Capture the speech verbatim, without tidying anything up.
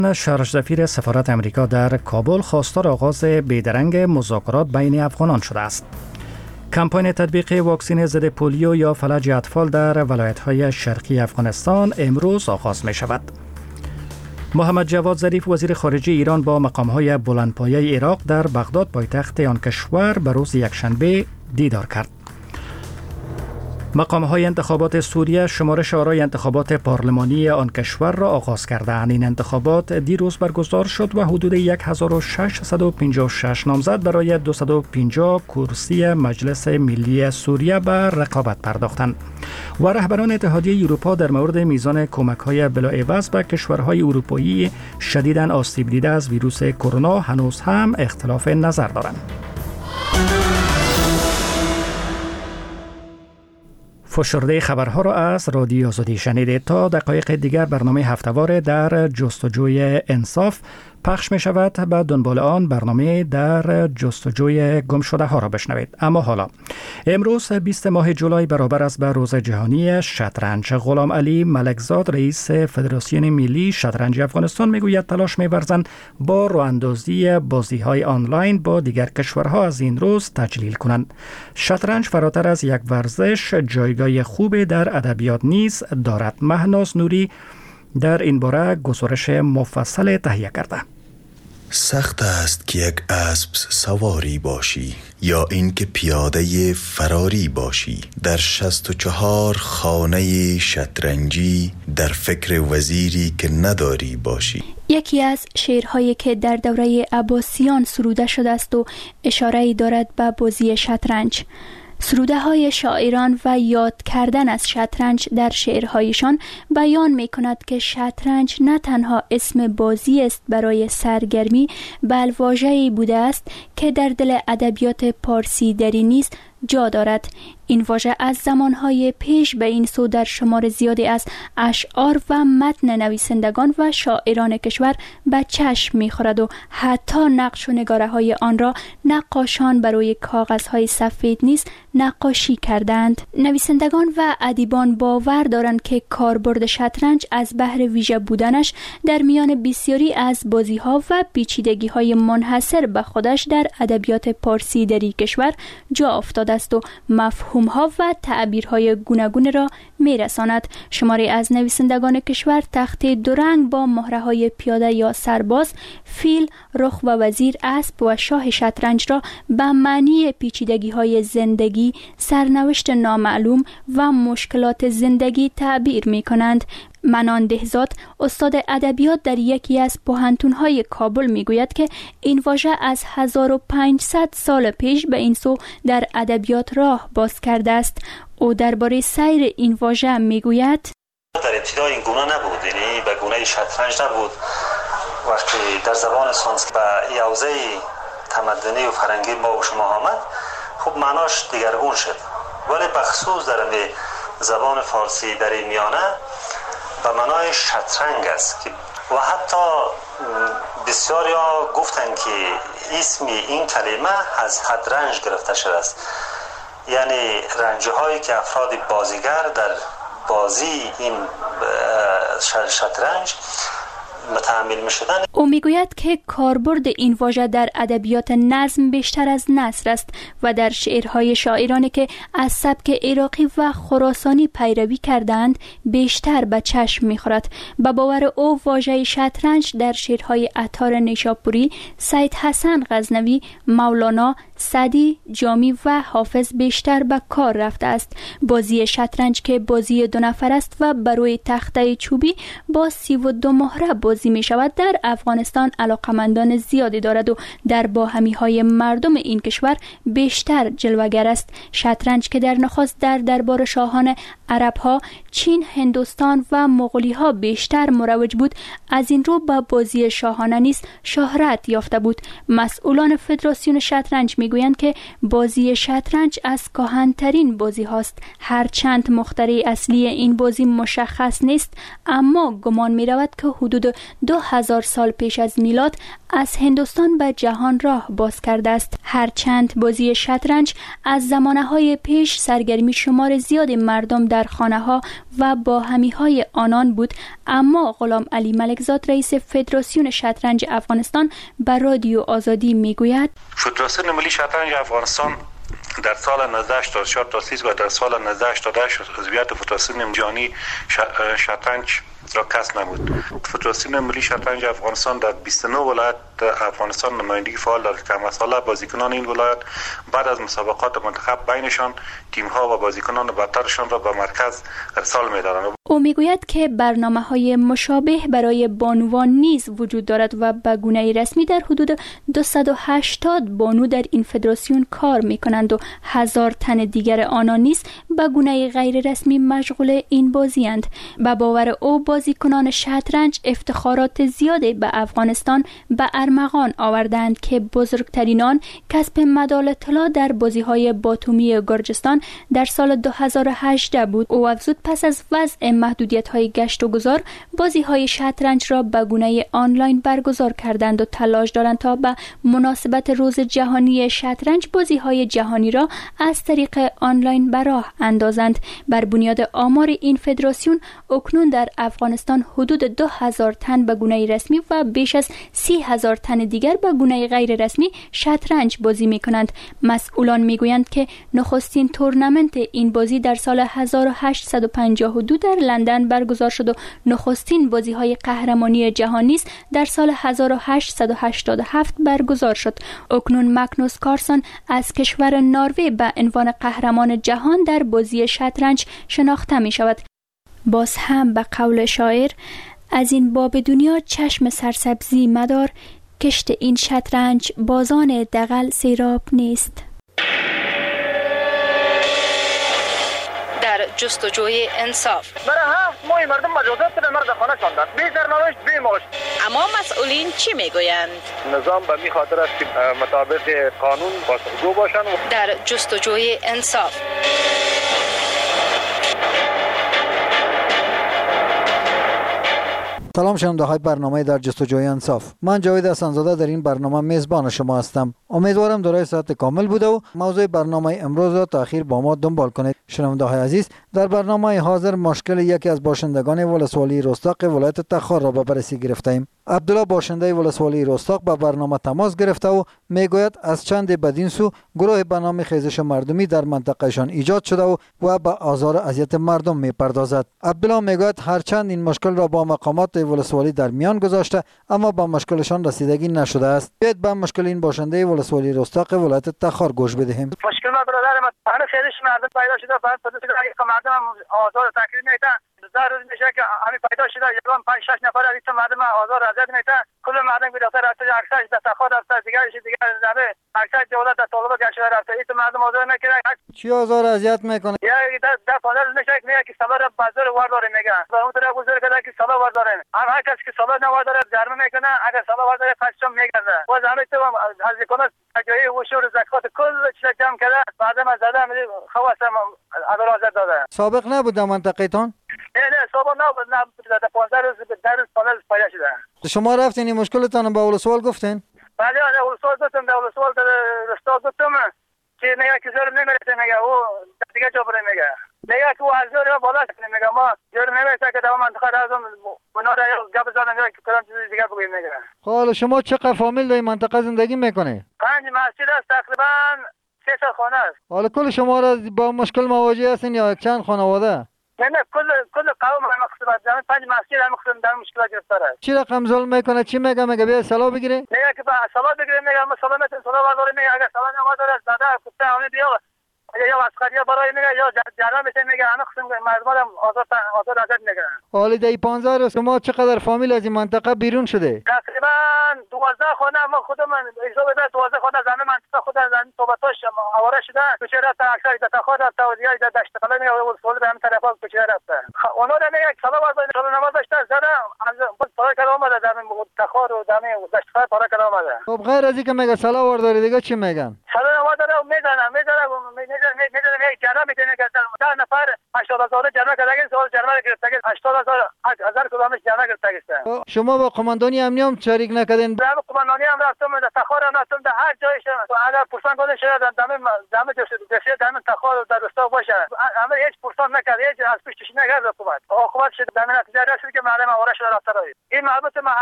شارژ سفیر سفارت امریکا در کابل خواستار آغاز بیدرنگ مذاکرات بین افغانان شده است. کمپاین تطبیق واکسن ضد پولیو یا فلج اطفال در ولایت‌های شرقی افغانستان امروز آغاز می شود. محمد جواد ظریف وزیر خارجه ایران با مقام‌های بلندپایه عراق در بغداد پایتخت آن کشور به روز یکشنبه دیدار کرد. مقام‌های انتخابات سوریه شمارش آرای انتخابات پارلمانی آن کشور را آغاز کردند. این انتخابات دیروز برگزار شد و حدود هزار و ششصد و پنجاه و شش نامزد برای دویست و پنجاه کرسی مجلس ملی سوریه به رقابت پرداختند و رهبران اتحادیه اروپا در مورد میزان کمک‌های بلاعوض به کشورهای اروپایی شدیداً آسیب دیده از ویروس کرونا هنوز هم اختلاف نظر دارند. فشرده خبرها را از رادیو آزادی شنیدید. تا دقایق دیگر برنامه هفته‌وار در جستجوی انصاف پخش می شود. به دنبال آن برنامه در جستجوی گم شده ها را بشنوید. اما حالا امروز بیست ماه جولای برابر است به روز جهانی شطرنج. غلام علی ملکزاد رئیس فدراسیون ملی شطرنج افغانستان میگوید تلاش می‌ورزند با راه‌اندازی بازی‌های آنلاین با دیگر کشورها از این روز تجلیل کنند. شطرنج فراتر از یک ورزش جایگاه خوبی در ادبیات نیز دارد. مهناز نوری در این باره گزارش مفصل تهیه کرده. سخت است که یک اسب سواری باشی یا اینکه پیاده فراری باشی. در شصت و چهار خانه شطرنجی در فکر وزیری که نداری باشی. یکی از شعرهایی که در دوره عباسیان سروده شده است و اشاره‌ای دارد به بازی شطرنج. سروده های شاعران و یاد کردن از شطرنج در شعرهایشان بیان می کند که شطرنج نه تنها اسم بازی است برای سرگرمی، بل واژه‌ای بوده است که در دل ادبیات پارسی دری نیز جا دارد. این واژه از زمانهای پیش به این سو در شمار زیادی از اشعار و متن نویسندگان و شاعران کشور به چشم می‌خورد و حتی نقش و نگاره‌های آن را نقاشان بر روی کاغذهای سفید نیز نقاشی کردند. نویسندگان و ادیبان باور دارند که کاربرد شطرنج از بهر ویژه بودنش در میان بسیاری از بازی‌ها و پیچیدگی‌های منحصر به خودش در ادبیات پارسی دری کشور جا افتاده است و مفهوم‌ها و تعبیرهای گوناگون را می‌رساند. شماری از نویسندگان کشور تخت دو رنگ با مهره‌های پیاده یا سرباز، فیل، رخ و وزیر، اسب و شاه شطرنج را به معنی پیچیدگی‌های زندگی، سرنوشت نامعلوم و مشکلات زندگی تعبیر می‌کنند. منان دهزاد استاد ادبیات در یکی از پوهنتون‌های کابل میگوید که این واژه از هزار و پانصد سال پیش به این سو در ادبیات راه باز کرده است. او درباره سیر این واژه میگوید در ابتدا این گونه نبود، یعنی به گونه شطرنج نبود. وقتی در زبان سانسکریت به یوزه تمدنی و فرهنگی ما و شما آمد، خب معناش دیگرگون شد، ولی بخصوص در زبان فارسی در این میانه به معنای شطرنج است. و حتی بسیاری ها گفتن که اسم این کلمه از شطرنج گرفته شده است، یعنی رنجه هایی که افراد بازیگر در بازی این شطرنج متحمل می‌شدن. او میگوید که کاربرد این واژه در ادبیات نظم بیشتر از نثر است و در شعرهای شاعرانی که از سبک عراقی و خراسانی پیروی کردند بیشتر به چشم می‌خورد. به باور او واژه شطرنج در شعرهای عطار نیشاپوری، سید حسن غزنوی، مولانا، سعدی، جامی و حافظ بیشتر به کار رفته است. بازی شطرنج که بازی دو نفر است و بر روی تخته چوبی با سی و دو مهره بازی می شود، در افغانستان علاقمندان زیادی دارد و در باهمی های مردم این کشور بیشتر جلوگر است. شطرنج که در نخست در دربار شاهان عرب ها، چین، هندوستان و مغولی ها بیشتر مروج بود، از این رو با بازی شاهانه نیز شهرت یافته بود. مسئولان فدراسیون شطرنج میگویند که بازی شطرنج از کهن‌ترین بازی هاست. هرچند مخترع اصلی این بازی مشخص نیست، اما گمان می رود که حدود دو هزار سال پیش از میلاد از هندوستان به جهان راه باز کرده است. هرچند بازی شطرنج از زمانه های پیش سرگرمی شمار زیاد مردم در خانه ها و با همیهای آنان بود. اما غلام علی ملکزاد رئیس فدراسیون شطرنج افغانستان بر رادیو آزادی میگوید فدراسیون ملی شطرنج افغانستان در سال نوزده هشتاد و چهار تأسیس و در سال نوزده هشتاد و هشت عضویت فدراسیون جهانی شطرنج را کسب نمود. فدراسیون ملی شطرنج افغانستان در بیست و نه ولایت افغانستان نمایندگی فعال دارد که مسئله بازیکنان این ولایت بعد از مسابقات منتخب بینشان تیم‌ها و بازیکنان برترشان را به مرکز ارسال می‌دارند. او میگوید که برنامه‌های مشابه برای بانوان نیز وجود دارد و به گونه رسمی در حدود دویست و هشتاد بانو در این فدراسیون کار می‌کنند و هزار تن دیگر آنان نیز به گونه غیر رسمی مشغول این بازی‌اند. به باور او بازیکنان شطرنج افتخارات زیادی به افغانستان به ارمغان آوردند که بزرگترین آن کسب مدال طلا در بازی‌های باتومی گرجستان در سال دو هزار و هجده بود. او افزود پس از وضع محدودیت‌های گشت و گذار بازی‌های شطرنج را به گونه آنلاین برگزار کردند و تلاش دارند تا به مناسبت روز جهانی شطرنج بازی‌های جهانی را از طریق آنلاین به راه اندازند. بر بنیاد آمار این فدراسیون اکنون در افغانستان حدود دو هزار تن به گونه رسمی و بیش از سی هزار تن دیگر به گونه غیر رسمی شطرنج بازی می کنند. مسئولان می گویند که نخستین تورنمنت این بازی در سال هزار و هشتصد و پنجاه و دو در لندن برگزار شد و نخستین بازی های قهرمانی جهانی در سال هزار و هشتصد و هشتاد و هفت برگزار شد. اکنون مگنوس کارلسن از کشور نروژ به عنوان قهرمان جهان در بازی شطرنج شناخته می شود. باز هم به قول شاعر از این باب دنیا چشم سرسبزی مدار، کشت این شطرنج بازان دغل سیراب نیست. در جستجوی انصاف برای هفت ماه مردم مجازات به مرد خانه شاندند، بی سرنوشت بی معاش. اما مسئولین چی میگویند؟ نظام به می خاطر است که مطابق قانون پاسخگو باشند. در جستجوی انصاف سلام شنونده های برنامه در جستجوی انصاف. من جاوید حسن‌زاده در این برنامه میزبان شما هستم. امیدوارم دارای صحت کامل بوده و موضوع برنامه امروز را تا اخیر با ما دنبال کنید. شنونده های عزیز، در برنامه حاضر مشکل یکی از باشندگان ولسوالی رستاق ولایت تخار را به بررسی گرفتیم. عبدالله باشنده ولسوالی رستاق با برنامه تماس گرفته و میگوید از چند بدین سو گروه به نام خیزش مردمی در منطقهشان ایجاد شده و و به آزار و اذیت مردم میپردازد. عبدالله میگوید هرچند این مشکل را با مقامات ولسوالی در میان گذاشته اما با مشکلشان رسیدگی نشده است. بیاید به مشکل این باشنده ولسوالی رستاق ولایت تخار گوش بدهیم. مشکل ما برادر ما همه خیزش مردم پیدا شده، بعد پدرش که مردم آزار و تکلیف میدن. در روز میشه که همین پیدا شده یکم پنج شش نفر از این مردم آزار اذیت میدن. کل مردم به دفتر رفته، اکثرش در تخار رفته، دیگرش دیگر زمه اکثر دولت در طالب گشته رفته. این مردم آزار میکنه. چی آزار اذیت میکنه؟ یا در در پانل میشه که میگه که سالار بازار وارداره میگن. و اون طرف گذر کرده که سالار وارداره. هر هر کسی که سالار نوارداره جرم میکنه، اگر سالار وارداره قسم میگذه. و زمین تو از کنه جایی وشور زکات کل چیز جمع کرده. بعدم از زده میگه خواسته عدالت داده. سابق نبود در منطقه‌تان؟ نه نه سابق نبود، نه در پانزده روز در پانل پیدا شده. شما رفتین این مشکلتان به ولسوال گفتین؟ بله نه ولسوال گفتم، در ولسوال در رستاق گفتم که میگه که زور نمیرسه، میگه او دیگه جا بره، میگه میگه که او از زور بالا کنه، میگه ما زور نمیرسه که در منطقه لازم اونا را گپ بزنن میگه که کلام چیز دیگه بگیم. میگه حالا شما چقدر فامیل در این منطقه زندگی میکنه؟ پنج مسجد است، تقریبا سه تا خانه است. حالا کل شما را با مشکل مواجه هستین یا چند خانواده؟ نه نه کل کل قوم هم مقصود دارن، پنج مسجد هم مقصود در مشکلات گرفتار است. چی رقم ظلم میکنه؟ چی میگه؟ میگه بیا سلا بگیره؟ میگه که با سلا بگیره، میگه ما سلا نمیتونیم سلا برداریم، میگه اگر سلا نمیداره زده کفته همه بیا یا عسکریه برای میگه یا جرم میشه، میگه همه قسم مردم هم آزاد آزاد ازت میگن. حالا در پانزده روز شما چقدر فامیل از این منطقه بیرون شده؟ تقریبا دوازده خانه ما خودم حساب بده، دوازده خانه زمین منطقه خود زمین صحبتاش آواره شده. کوچه رفته، اکثر در تخار رفته و دیگه در دشت قلعه میگه ولسوالی به همین طرفا کوچه رفته. اونا را میگه سلا وارد سلا نماز داشته زده از پاره کلا اومده در تخار و در دشت قلعه پاره کلا اومده. خب غیر از اینکه میگه سلا وارد دیگه چی میگن؟ سلا نماز داره میزنه میزنه میزنه میزنه جرم جرمه میکنه که ده نفر هشتاد هزار جرمه کردگی سال جرمه گرفتگی هشتاد هزار هزار کدامش جرمه گرفتگی. شما با قماندانی امنی هم شریک نکردین؟ در قماندانی هم رفتم، در تخار هم رفتم، در هر جایش اگر پرسان کنه شده در دم دم دسته دم تخار در رستا باشه همه هیچ پرسان نکرد، هیچ از پیشش نگرد حکومت. حکومت شده در نتیجه رسید که معلم آواره شده رفته. این مربوط